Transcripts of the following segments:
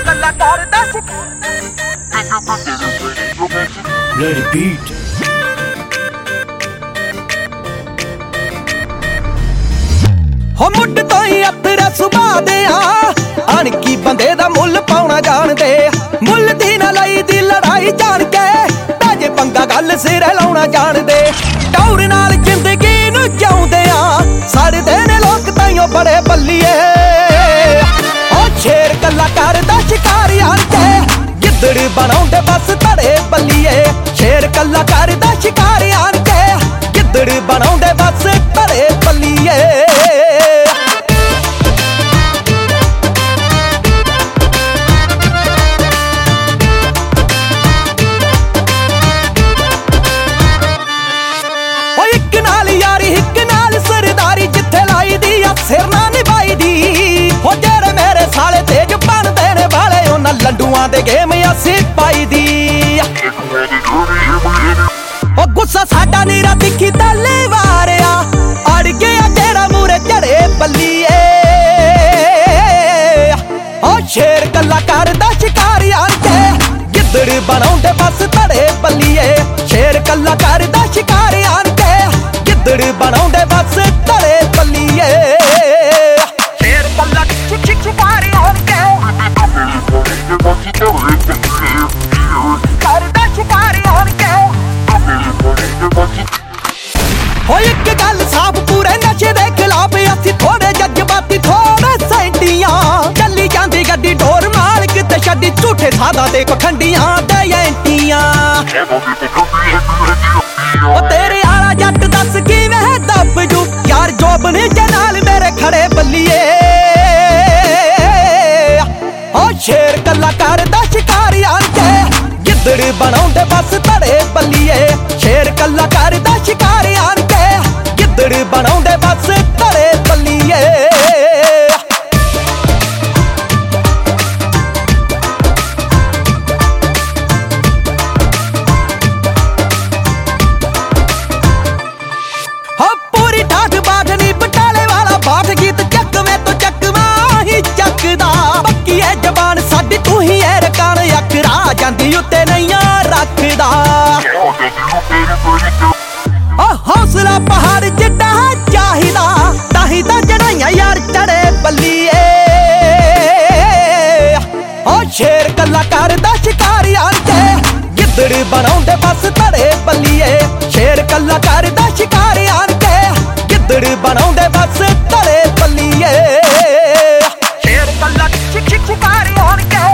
ਕੱਲਾ ਕਰਦਾ ਸੀ Let it beat. ਹੋ ਮੁੱਢ ਤੋਂ ਹੀ ਅਥਰਾ ਸੁਭਾ ਦੇ ਆ ਅਣਕੀ ਬੰਦੇ ਦਾ ਮੁੱਲ ਪਾਉਣਾ ਜਾਣਦੇ ਮੁੱਲ ਦੀ ਨਾ ਲਈ ਦੀ ਲੜਾਈ ਜਾਣ ਕੇ ਤਾਜੇ ਪੰਗਾ ਗੱਲ ਸਿਰ ਲਾਉਣਾ ਜਾਣਦੇ ਟੌਰ ਨਾਲ ਜ਼ਿੰਦਗੀ ਨੂੰ ਜਿਉਂਦੇ ਆ ਸੜਦੇ ਨੇ ਲੋਕ ਤਾਈਓ ਬੜੇ ਬੱਲੀਏ ਉਹ ਸ਼ੇਰ ਕੱਲਾ ਕਰਦਾ ਸ਼ਿਕਾਰੀਆਂ ਤੇ ਗਿੱਦੜ ਬਣਾਉਂਦੇ ਬਸ ਧੜੇ ਬੱਲੀਏ ਸ਼ੇਰ ਕੱਲਾ ਕਰਦਾ ਸ਼ਿਕਾਰੀਆਂ ਤੇ ਗਿੱਦੜ ਬਣਾਉਂਦੇ ਬਸ ਧੜੇ ਬੱਲੀਏ ਲੰਡੂਆਂ ਦੇ ਗੇਮ ਅਸੀਂ ਪਾਈ ਦੀ ਉਹ ਗੁੱਸਾ ਸਾਡਾ ਨੀਰਾ ਤਿੱਖੀ ਤਾਲੇ ਵਾਰਿਆ ਅੜ ਗਿਆ ਜਿਹੜਾ ਮੂਰੇ ਝੜੇ ਬੱਲੀਏ ਉਹ ਸ਼ੇਰ ਕੱਲਾ ਕਰਦਾ ਸ਼ਿਕਾਰੀਆਂ ਤੇ ਗਿੱਦੜ ਬਣਾਉਂਦੇ ਬਸ ਧੜੇ ਬੱਲੀਏ ਸ਼ੇਰ ਕੱਲਾ ਕਰਦਾ ਸ਼ਿਕਾਰੀਆਂ ਤੇ ਗਿੱਦੜ ਬਣਾਉਂਦੇ ਬਸ ਧੜੇ ਬੱਲੀਏ ਸ਼ੇਰ ਕੱਲਾ ਸ਼ਿਕਾਰੀਆਂ ਤੇ ਕਰਦਾ ਸ਼ਿਕਾਰੀਆਂ ਕੇ ਹੋ ਇੱਕ ਗੱਲ ਸਾਫ਼ ਪੂਰੇ ਨਸ਼ੇ ਦੇ ਖਿਲਾਫ ਅਸੀਂ ਥੋੜੇ ਜਜ਼ਬਾਤੀ ਥੋੜੇ ਸੈਂਟੀਆਂ ਚੱਲੀ ਜਾਂਦੀ ਗੱਡੀ ਢੋਰ ਮਾਲਕ ਤੇ ਛੱਡੀ ਝੂਠੇ ਸਾਦਾ ਤੇ ਪਖੰਡੀਆਂ ਤੇ ਐਂਟੀਆਂ ਉਹ ਤੇਰੇ ਆਲਾ ਜੱਟ ਦੱਸ ਕਿਵੇਂ ਦੱਬ ਜੂ ਯਾਰ ਜੋਬ ਨੇ ਜੇ ਨਾਲ ਮੇਰੇ ਖੜੇ ਬੱਲੀਏ ਉਹ ਸ਼ੇਰ ਕੱਲਾ ਕਰਦਾ ਸ਼ਿਕਾਰੀਆਂ ਤੇ ਗਿੱਦੜ ਬਣਾਉਂਦੇ ਬਸ ਧੜੇ ਬੱਲੀਏ ਸ਼ੇਰ ਕੱਲਾ ਕਰਦਾ ਸ਼ਿਕਾਰੀਆਂ ਤੇ ਗਿੱਦੜ ਬਣਾਉਂਦੇ ਬਸ ਧੜੇ ਬੱਲੀਏ ਹੋ ਪੂਰੀ ਠਾਠ ਬਾਠ ਨੀ ਬਟਾਲੇ ਵਾਲਾ ਬਾਠ ਗੀਤ ਚੱਕਵੇਂ ਤੋਂ ਚੱਕਵਾ ਹੀ ਚੱਕਦਾ ਬੱਕੀ ਐ ਜ਼ਬਾਨ ਸਾਡੀ ਤੂੰ ਹੀ ਐ ਰਕਾਨ ਅੱਖਰਾ ਜਾਂਦੀ ਉੱਤੇ ਨਈਆਂ ਰੱਖਦਾ ਉਹ ਹੌਸਲਾ ਪਹਾੜ ਜਿੱਡਾ ਚਾਹੀਦਾ ਤਾਹੀਂ ਤਾਂ ਚੜਾਈਆਂ ਯਾਰ ਚੜੇ ਬੱਲੀਏ ਉਹ ਸ਼ੇਰ ਕੱਲਾ ਕਰਦਾ ਸ਼ਿਕਾਰੀਆਂ ਤੇ ਗਿੱਦੜ ਬਣਾਉਂਦੇ ਬਸ ਧੜੇ ਬੱਲੀਏ ਸ਼ੇਰ ਕੱਲਾ ਕਰਦਾ ਸ਼ਿਕਾਰੀਆਂ ਤੇ ਗਿੱਦੜ ਬਣਾਉਂਦੇ ਬਸ ਧੜੇ ਬੱਲੀਏ ਸ਼ੇਰ ਕੱਲਾ ਸ਼ਿਕਾਰੀਆਂ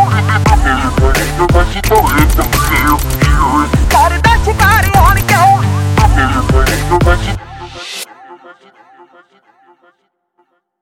ਕਰਦਾ ਸ਼ਿਕਾਰੀਆਂ ਕੇ